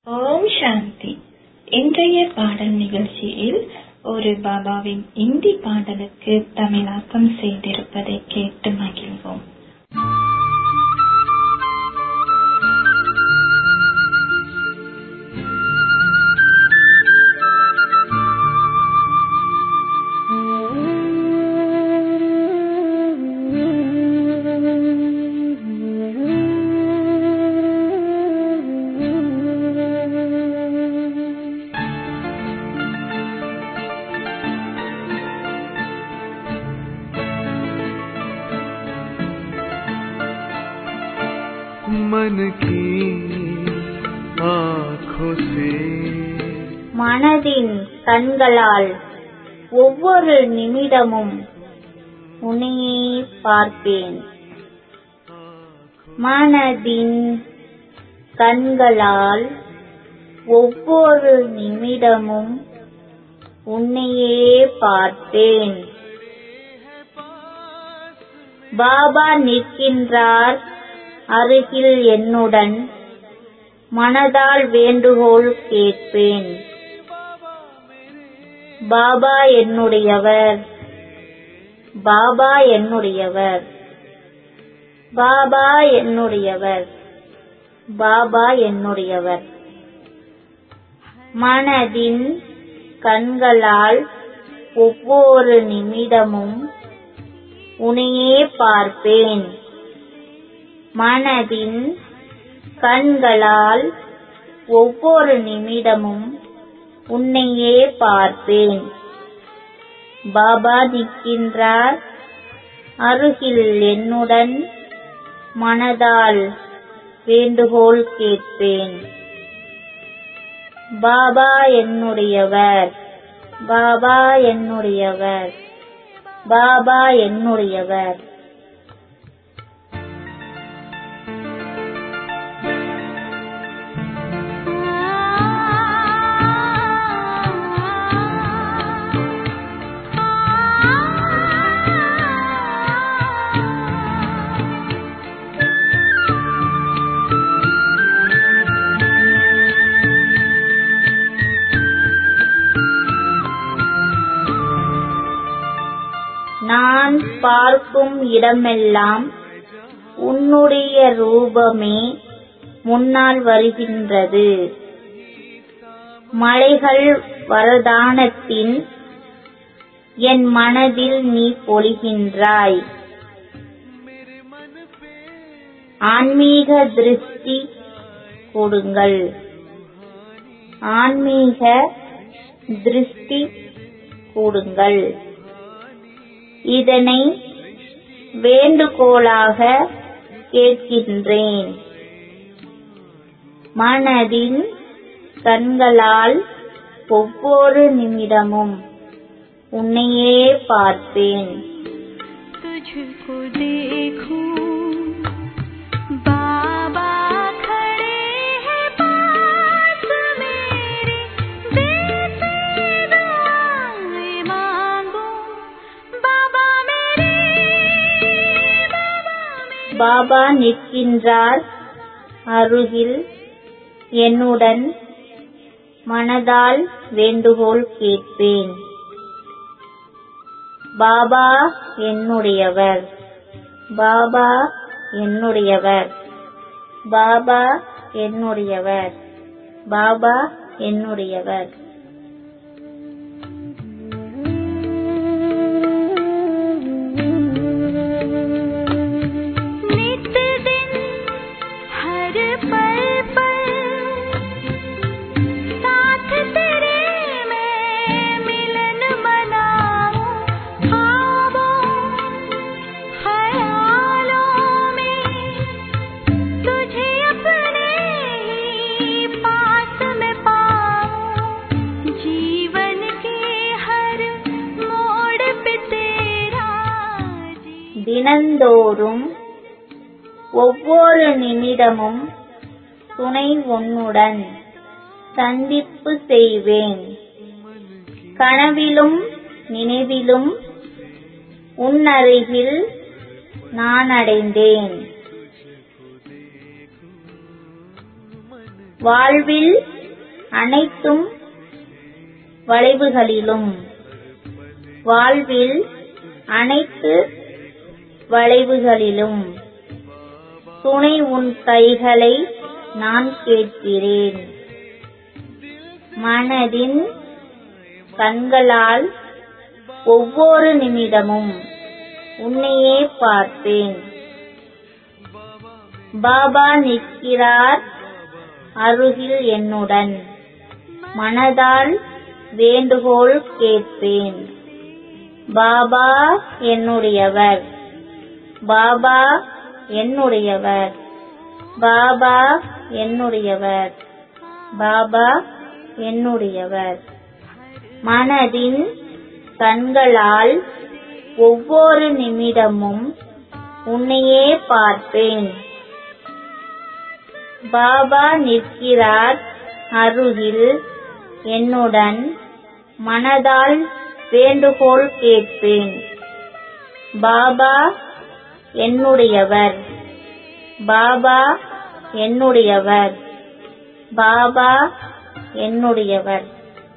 ஓம் சாந்தி. இன்றைய பாடல் நிகழ்ச்சியில் ஒரு பாபாவின் இந்தி பாடலுக்கு தமிழாக்கம் செய்திருப்பதை கேட்டு மகிழ்வோம். மனதின் கண்களால் ஒவ்வொரு நிமிடமும் உன்னையே பார்ப்பேன். மனதின் கண்களால் ஒவ்வொரு நிமிடமும் உன்னையே பார்ப்பேன். பாபா நிற்கின்றார் அருகில் என்னுடன், மனதால் வேண்டுகோள் கேட்பேன். பாபா என்னுடையவர், பாபா என்னுடையவர், பாபா என்னுடையவர், பாபா என்னுடையவர். மனதின் கண்களால் ஒவ்வொரு நிமிடமும் உன்னையே பார்ப்பேன். மனதின் கண்களால் ஒவ்வொரு நிமிடமும் உன்னையே பார்ப்பேன். பாபா நிற்கின்றார் அருகில் என்னுடன், மனதால் வேண்டுகோள் கேட்பேன். பாபா என்னுடையவர், பாபா என்னுடையவர், பாபா என்னுடையவர். நான் பார்க்கும் இடமெல்லாம் உன்னுடைய ரூபமே முன்னால் வருகின்றது. மலைகள் வரதானத்தின் என் மனதில் நீ பொழிகின்றாய். ஆன்மீக திருஷ்டி கொடுங்கள், ஆன்மீக திருஷ்டி கொடுங்கள். இதனை வேண்டுகோளாக கேட்கின்றேன். மனதின் கண்களால் ஒவ்வொரு நிமிடமும் உன்னையே பார்ப்பேன். பாபா நிற்கின்றார் அருகில் என்னுடன், மனதால் வேண்டுகோள் கேட்பேன். பாபா என்னுடையவர், பாபா என்னுடையவர், பாபா என்னுடையவர், பாபா என்னுடையவர். தினந்தோறும் ஒவ்வொரு நிமிடமும் துணை உன்னுடன் சந்திப்பு செய்வேன். கனவிலும் நினைவிலும் உன்னருகில் நான் அடைந்தேன். வாழ்வில் அனைத்தும் வளைவுகளிலும், வாழ்வில் அனைத்து வளைவுகளிலும் துணை உன் கைகளை நான் கேட்கிறேன். மனதின் கண்களால் ஒவ்வொரு நிமிடமும் உன்னையே பார்ப்பேன். பாபா நிற்கிறார் அருகில் என்னுடன், மனதால் வேண்டுகோள் கேட்பேன். பாபா என்னுடையவர், பாபா என்னுடையவர், பாபா என்னுடையவர், பாபா என்னுடையவர். மனதின் கண்களால் ஒவ்வொரு நிமிடமும் உன்னையே பார்ப்பேன். பாபா நிற்கிறார் அருகில் என்னுடன், மனதால் வேண்டுகோள் கேட்பேன். பாபா என்னுடையவர், பாபா என்னுடையவர், பாபா என்னுடையவர்.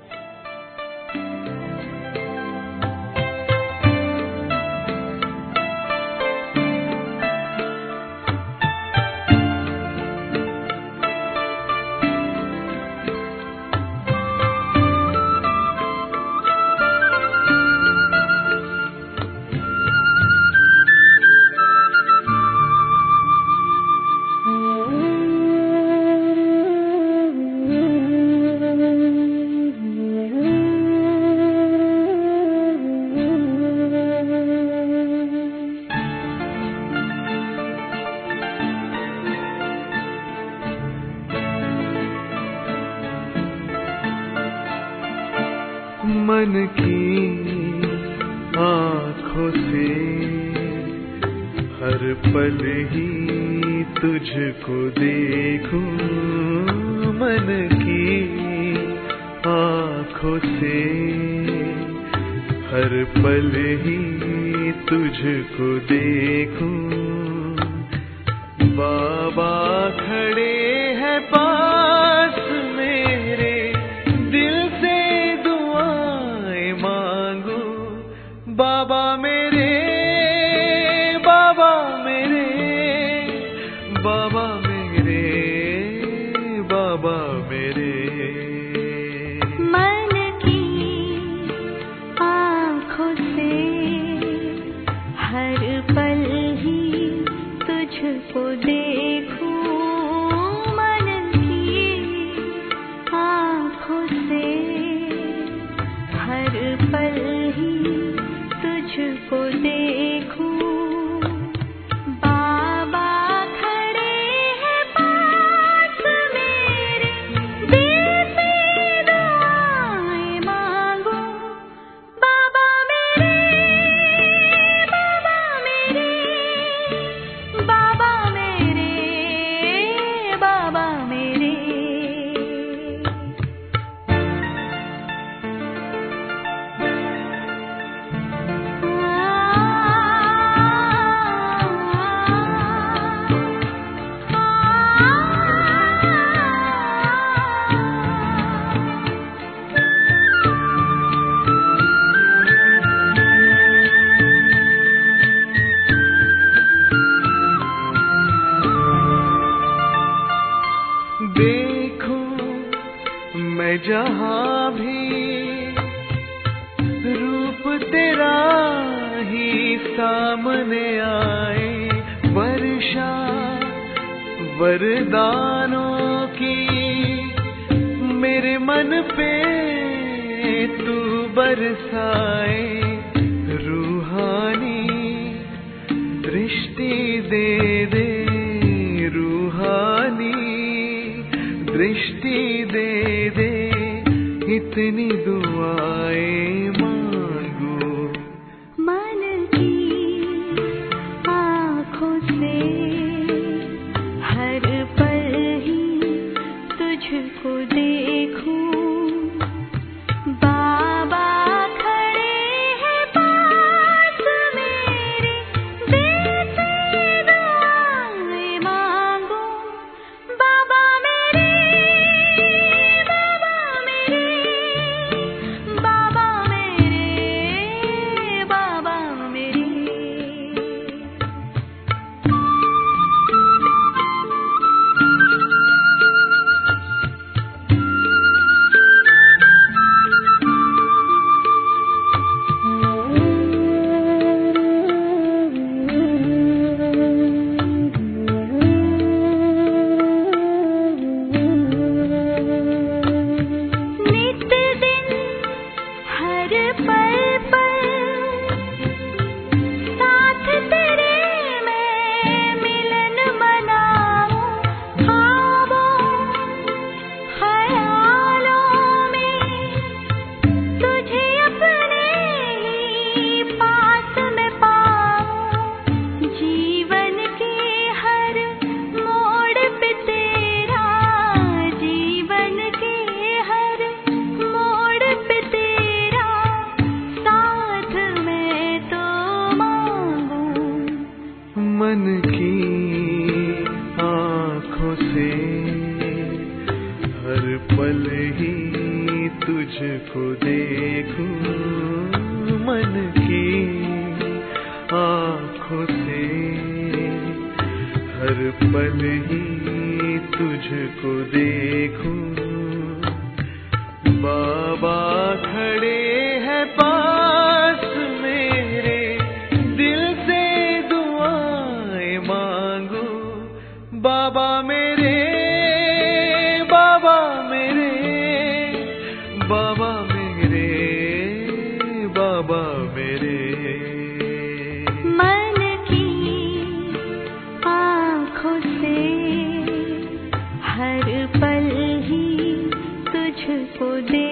मन की आँखों से हर पल ही तुझको देखूं, मन की आँखों से हर पल ही तुझको देखूं। बाबा खड़े हैं पास मेरे, दिल से दुआएं मांगू। बाबा मेरे, बाबा मेरे, बाबा मेरे, बाबा मेरे। मन की आँखों से हर पल ही तुझको देखूं, मन की आँखों से हर पल ही तुझको देखूं। बाबा खड़े हैं पास मेरे, दिल से दुआएं मांगू। बाबा मेरे, बाबा मेरे, बाबा मेरे, बाबा मेरे। देखूं मैं जहाँ भी रूप तेरा ही सामने आए, वर्षा वरदानों की मेरे मन पे तू बरसाए। रूहानी दृष्टि दे दे, रूहानी दृष्टि दे दे, इतनी दुआएं मांगू। मन की आँखों से हर पल ही तुझको देखूं। बाबा खड़े हैं पास मेरे, दिल से दुआएं मांगू। बाबा मेरे, बाबा पल ही तुझको देखूं मन की आँखों से, हर पल ही तुझको देखूं। बाबा खड़े हैं पास मेरे, दिल से दुआएं मांगू। बाबा मेरे, बाबा मेरे, बाबा मेरे, बाबा मेरे। मन की आँखों से हर पल ही तुझको